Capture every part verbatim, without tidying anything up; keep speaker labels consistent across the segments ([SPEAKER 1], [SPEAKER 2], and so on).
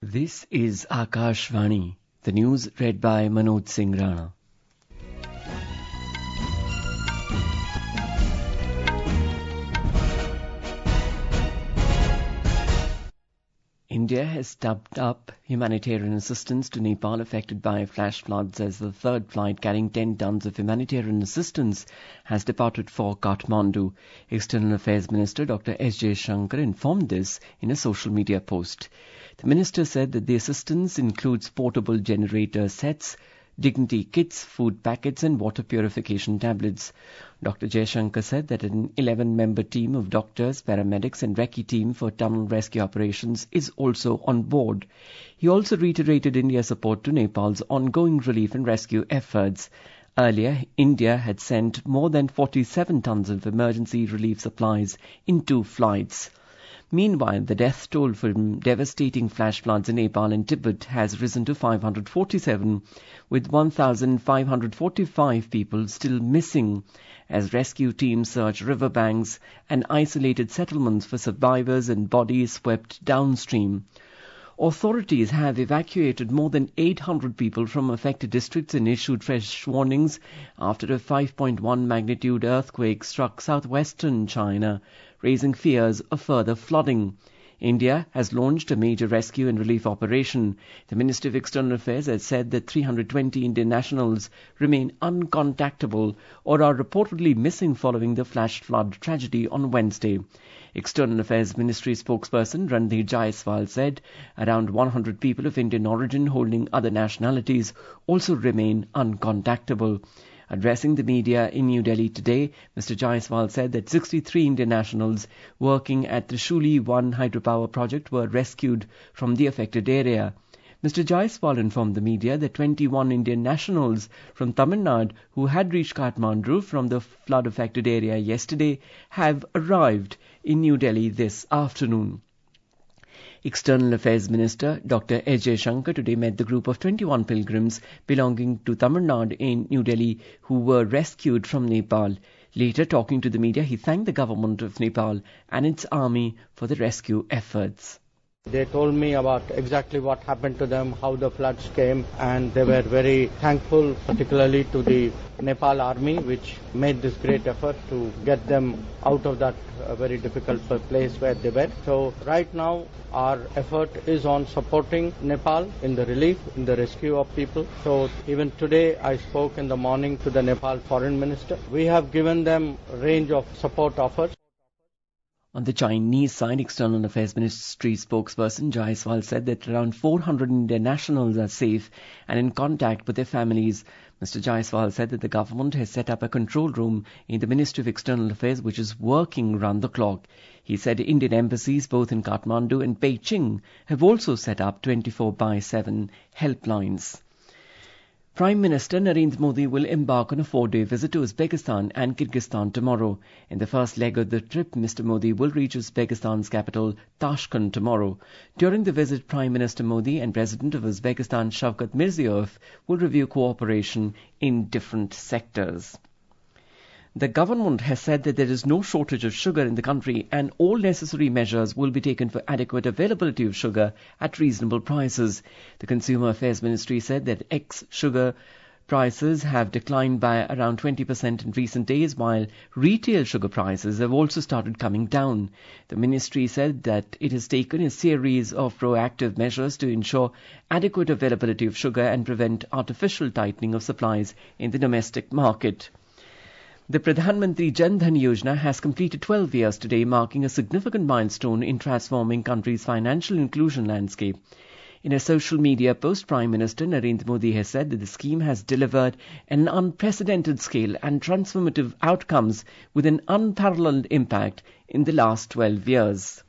[SPEAKER 1] This is Akashvani, the news read by Manoj Singh Rana. India has stepped up humanitarian assistance to Nepal affected by flash floods as the third flight carrying ten tons of humanitarian assistance has departed for Kathmandu. External Affairs Minister Doctor S Jaishankar informed this in a social media post. The minister said that the assistance includes portable generator sets, dignity kits, food packets and water purification tablets. Doctor Jaishankar said that an eleven-member team of doctors, paramedics and recce team for tunnel rescue operations is also on board. He also reiterated India's support to Nepal's ongoing relief and rescue efforts. Earlier, India had sent more than forty-seven tons of emergency relief supplies in two flights. Meanwhile, the death toll from devastating flash floods in Nepal and Tibet has risen to five hundred forty-seven, with one thousand five hundred forty-five people still missing as rescue teams search riverbanks and isolated settlements for survivors and bodies swept downstream. Authorities have evacuated more than eight hundred people from affected districts and issued fresh warnings after a five point one magnitude earthquake struck southwestern China, raising fears of further flooding. India has launched a major rescue and relief operation. The Ministry of External Affairs has said that three hundred twenty Indian nationals remain uncontactable or are reportedly missing following the flash flood tragedy on Wednesday. External Affairs Ministry spokesperson Ranveer Jaiswal said around one hundred people of Indian origin holding other nationalities also remain uncontactable. Addressing the media in New Delhi today, Mister Jaiswal said that sixty-three Indian nationals working at the Shuli one hydropower project were rescued from the affected area. Mister Jaiswal informed the media that twenty-one Indian nationals from Tamil Nadu who had reached Kathmandu from the flood-affected area yesterday have arrived in New Delhi this afternoon. External Affairs Minister Doctor S Jaishankar today met the group of twenty-one pilgrims belonging to Tamil Nadu in New Delhi who were rescued from Nepal. Later, talking to the media, he thanked the government of Nepal and its army for the rescue efforts.
[SPEAKER 2] They told me about exactly what happened to them, how the floods came, and they were very thankful, particularly to the Nepal army, which made this great effort to get them out of that uh, very difficult place where they were. So right now, our effort is on supporting Nepal in the relief, in the rescue of people. So even today, I spoke in the morning to the Nepal Foreign Minister. We have given them a range of support offers.
[SPEAKER 1] On the Chinese side, External Affairs Ministry spokesperson Jaiswal said that around four hundred Indian nationals are safe and in contact with their families. Mister Jaiswal said that the government has set up a control room in the Ministry of External Affairs which is working round the clock. He said Indian embassies both in Kathmandu and Beijing have also set up twenty-four by seven helplines. Prime Minister Narendra Modi will embark on a four-day visit to Uzbekistan and Kyrgyzstan tomorrow. In the first leg of the trip, Mister Modi will reach Uzbekistan's capital, Tashkent, tomorrow. During the visit, Prime Minister Modi and President of Uzbekistan, Shavkat Mirziyoyev, will review cooperation in different sectors. The government has said that there is no shortage of sugar in the country and all necessary measures will be taken for adequate availability of sugar at reasonable prices. The Consumer Affairs Ministry said that ex-sugar prices have declined by around twenty percent in recent days, while retail sugar prices have also started coming down. The ministry said that it has taken a series of proactive measures to ensure adequate availability of sugar and prevent artificial tightening of supplies in the domestic market. The Pradhan Mantri Jan Dhan Yojana has completed twelve years today, marking a significant milestone in transforming country's financial inclusion landscape. In a social media post, Prime Minister Narendra Modi has said that the scheme has delivered an unprecedented scale and transformative outcomes with an unparalleled impact in the last twelve years.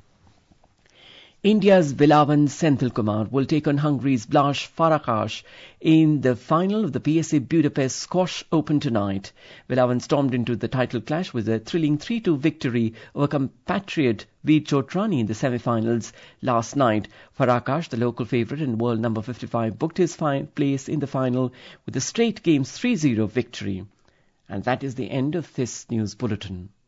[SPEAKER 1] India's Vilawan Senthilkumar will take on Hungary's Blas Farkas in the final of the P S A Budapest Squash Open tonight. Vilawan stormed into the title clash with a thrilling three two victory over compatriot Veer Chotrani in the semi-finals last night. Farkas, the local favourite and world number fifty-five, booked his place in the final with a straight games three zero victory. And that is the end of this news bulletin.